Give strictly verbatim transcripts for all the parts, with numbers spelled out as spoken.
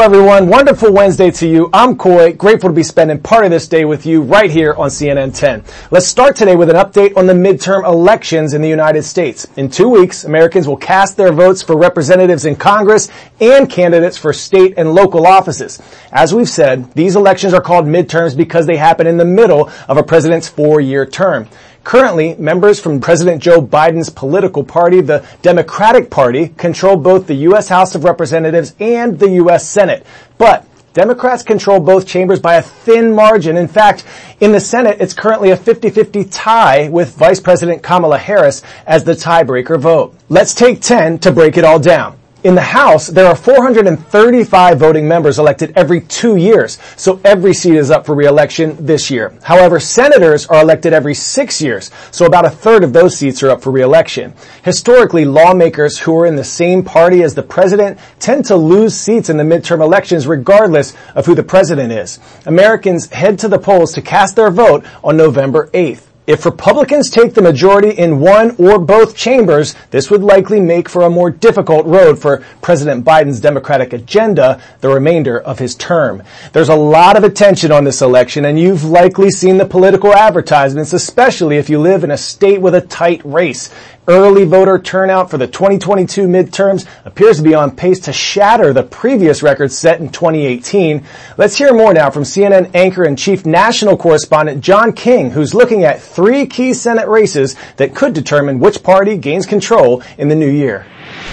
everyone. Wonderful Wednesday to you. I'm Coy. Grateful to be spending part of this day with you right here on C N N ten. Let's start today with an update on the midterm elections in the United States. In two weeks, Americans will cast their votes for representatives in Congress and candidates for state and local offices. As we've said, these elections are called midterms because they happen in the middle of a president's four-year term. Currently, members from President Joe Biden's political party, the Democratic Party, control both the U S House of Representatives and the U S Senate. But Democrats control both chambers by a thin margin. In fact, in the Senate, it's currently a fifty-fifty tie with Vice President Kamala Harris as the tiebreaker vote. Let's take ten to break it all down. In the House, there are four hundred thirty-five voting members elected every two years, so every seat is up for re-election this year. However, senators are elected every six years, so about a third of those seats are up for re-election. Historically, lawmakers who are in the same party as the president tend to lose seats in the midterm elections regardless of who the president is. Americans head to the polls to cast their vote on November eighth. If Republicans take the majority in one or both chambers, this would likely make for a more difficult road for President Biden's Democratic agenda the remainder of his term. There's a lot of attention on this election, and you've likely seen the political advertisements, especially if you live in a state with a tight race. Early voter turnout for the twenty twenty-two midterms appears to be on pace to shatter the previous record set in twenty eighteen. Let's hear more now from C N N anchor and chief national correspondent John King, who's looking at three key Senate races that could determine which party gains control in the new year.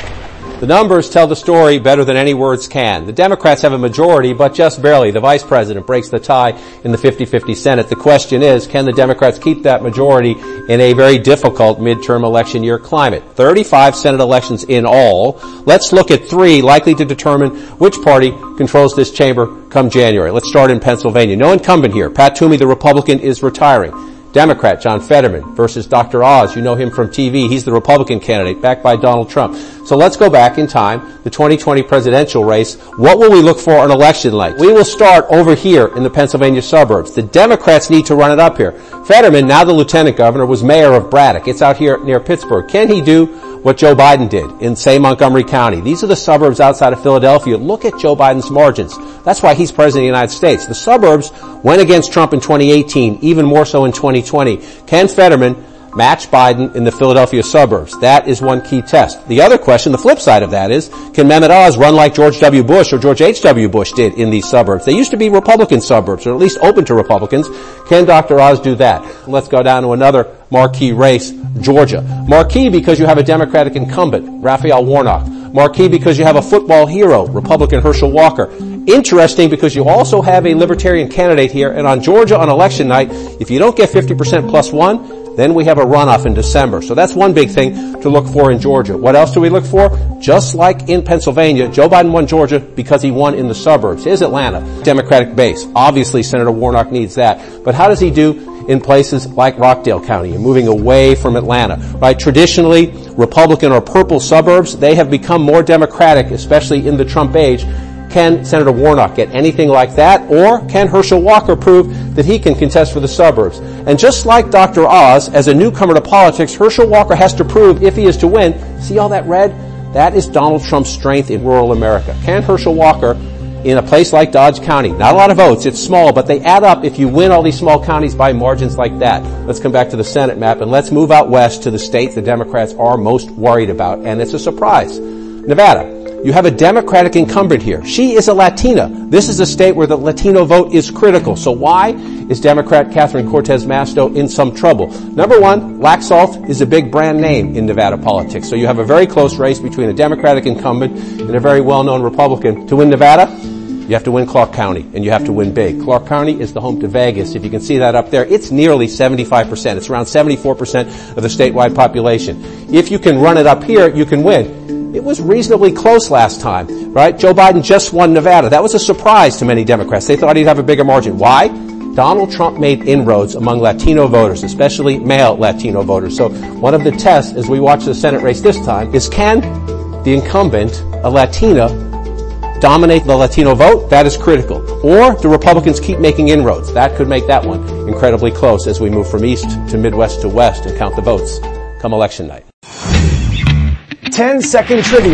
The numbers tell the story better than any words can. The Democrats have a majority, but just barely. The vice president breaks the tie in the fifty-fifty Senate. The question is, can the Democrats keep that majority in a very difficult midterm election year climate? thirty-five Senate elections in all. Let's look at three likely to determine which party controls this chamber come January. Let's start in Pennsylvania. No incumbent here. Pat Toomey, the Republican, is retiring. Democrat John Fetterman versus Doctor Oz. You know him from T V. He's the Republican candidate backed by Donald Trump. So let's go back in time, the twenty twenty presidential race. What will we look for on election night? We will start over here in the Pennsylvania suburbs. The Democrats need to run it up here. Fetterman, now the lieutenant governor, was mayor of Braddock. It's out here near Pittsburgh. Can he do what Joe Biden did in, say, Montgomery County? These are the suburbs outside of Philadelphia. Look at Joe Biden's margins. That's why he's president of the United States. The suburbs went against Trump in twenty eighteen, even more so in twenty twenty. Can Fetterman match Biden in the Philadelphia suburbs? That is one key test. The other question, the flip side of that is, can Mehmet Oz run like George W. Bush or George H W. Bush did in these suburbs? They used to be Republican suburbs, or at least open to Republicans. Can Doctor Oz do that? Let's go down to another marquee race, Georgia. Marquee because you have a Democratic incumbent, Raphael Warnock. Marquee because you have a football hero, Republican Herschel Walker. Interesting because you also have a libertarian candidate here, and on Georgia on election night, if you don't get fifty percent plus one, then we have a runoff in December. So that's one big thing to look for in Georgia. What else do we look for? Just like in Pennsylvania, Joe Biden won Georgia because he won in the suburbs. Here's Atlanta, Democratic base. Obviously, Senator Warnock needs that. But how does he do in places like Rockdale County and moving away from Atlanta? Right? Traditionally, Republican or purple suburbs, they have become more Democratic, especially in the Trump age. Can Senator Warnock get anything like that? Or can Herschel Walker prove that he can contest for the suburbs? And just like Doctor Oz, as a newcomer to politics, Herschel Walker has to prove, if he is to win, see all that red? That is Donald Trump's strength in rural America. Can Herschel Walker, in a place like Dodge County, not a lot of votes, it's small, but they add up if you win all these small counties by margins like that. Let's come back to the Senate map, and let's move out west to the state the Democrats are most worried about, and it's a surprise. Nevada. You have a Democratic incumbent here. She is a Latina. This is a state where the Latino vote is critical. So why is Democrat Catherine Cortez Masto in some trouble? Number one, Laxalt is a big brand name in Nevada politics. So you have a very close race between a Democratic incumbent and a very well-known Republican. To win Nevada, you have to win Clark County, and you have to win big. Clark County is the home to Vegas. If you can see that up there, it's nearly seventy-five percent. It's around seventy-four percent of the statewide population. If you can run it up here, you can win. It was reasonably close last time, right? Joe Biden just won Nevada. That was a surprise to many Democrats. They thought he'd have a bigger margin. Why? Donald Trump made inroads among Latino voters, especially male Latino voters. So one of the tests as we watch the Senate race this time is, can the incumbent, a Latina, dominate the Latino vote? That is critical. Or do Republicans keep making inroads? That could make that one incredibly close as we move from east to Midwest to west and count the votes come election night. ten second trivia.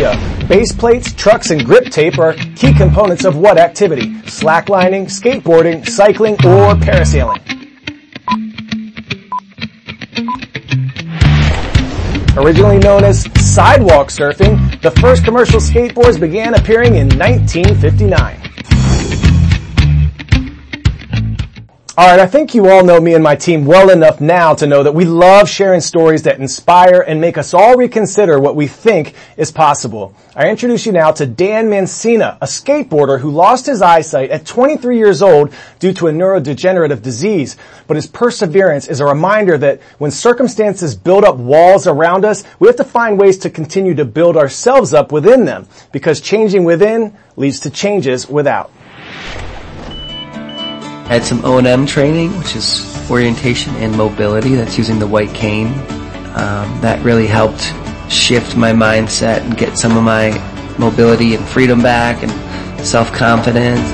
Base plates, trucks, and grip tape are key components of what activity? Slacklining, skateboarding, cycling, or parasailing? Originally known as sidewalk surfing, the first commercial skateboards began appearing in nineteen fifty-nine. Alright, I think you all know me and my team well enough now to know that we love sharing stories that inspire and make us all reconsider what we think is possible. I introduce you now to Dan Mancina, a skateboarder who lost his eyesight at twenty-three years old due to a neurodegenerative disease. But his perseverance is a reminder that when circumstances build up walls around us, we have to find ways to continue to build ourselves up within them, because changing within leads to changes without. I had some O and M training, which is orientation and mobility. That's using the white cane. Um, that really helped shift my mindset and get some of my mobility and freedom back and self-confidence.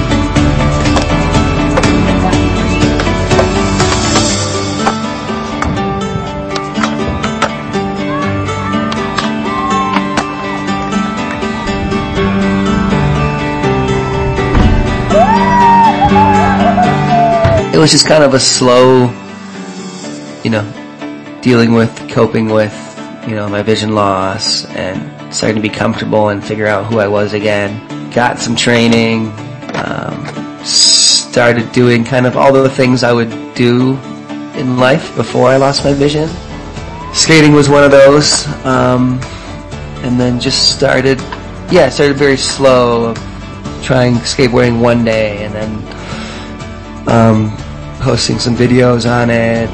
It was just kind of a slow, you know, dealing with, coping with, you know, my vision loss and starting to be comfortable and figure out who I was again. Got some training, um, started doing kind of all the things I would do in life before I lost my vision. Skating was one of those, um, and then just started, yeah, I started very slow, trying skateboarding one day and then um, posting some videos on it.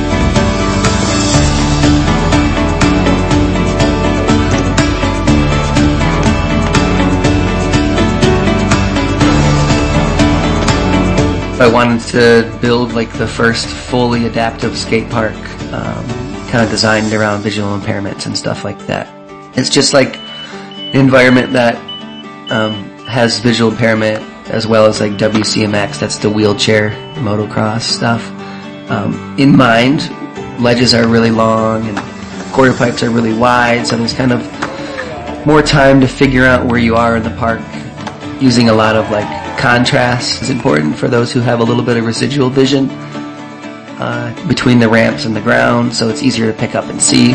I wanted to build like the first fully adaptive skate park, um, kind of designed around visual impairments and stuff like that. It's just like an environment that um, has visual impairment as well as like W C M X, that's the wheelchair motocross stuff, um, in mind. Ledges are really long and quarter pipes are really wide, so there's kind of more time to figure out where you are in the park. Using a lot of like contrast is important for those who have a little bit of residual vision uh, between the ramps and the ground, so it's easier to pick up and see.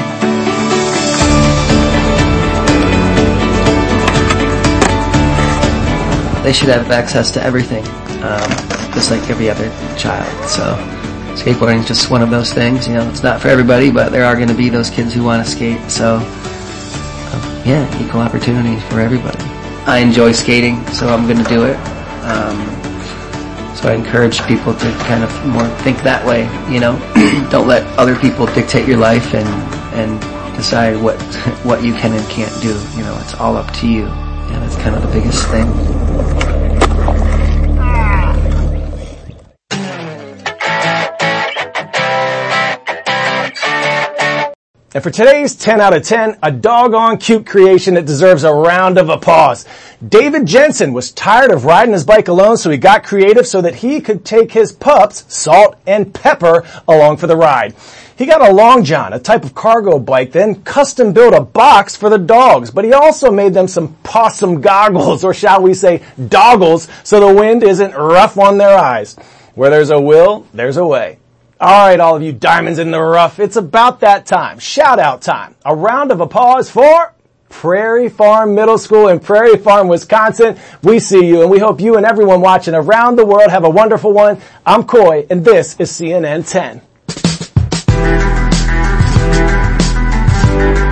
They should have access to everything, um, just like every other child. So skateboarding is just one of those things. You know, it's not for everybody, but there are going to be those kids who want to skate. So um, yeah, equal opportunity for everybody. I enjoy skating, so I'm going to do it. Um, so I encourage people to kind of more think that way. You know, don't let other people dictate your life and and decide what what you can and can't do. You know, it's all up to you. Yeah, that's kind of the biggest thing. And for today's ten out of ten, a doggone cute creation that deserves a round of applause. David Jensen was tired of riding his bike alone, so he got creative so that he could take his pups, Salt and Pepper, along for the ride. He got a Long John, a type of cargo bike, then custom built a box for the dogs, but he also made them some possum goggles, or shall we say doggles, so the wind isn't rough on their eyes. Where there's a will, there's a way. All right, all of you diamonds in the rough, it's about that time. Shout out time. A round of applause for Prairie Farm Middle School in Prairie Farm, Wisconsin. We see you, and we hope you and everyone watching around the world have a wonderful one. I'm Coy, and this is C N N ten.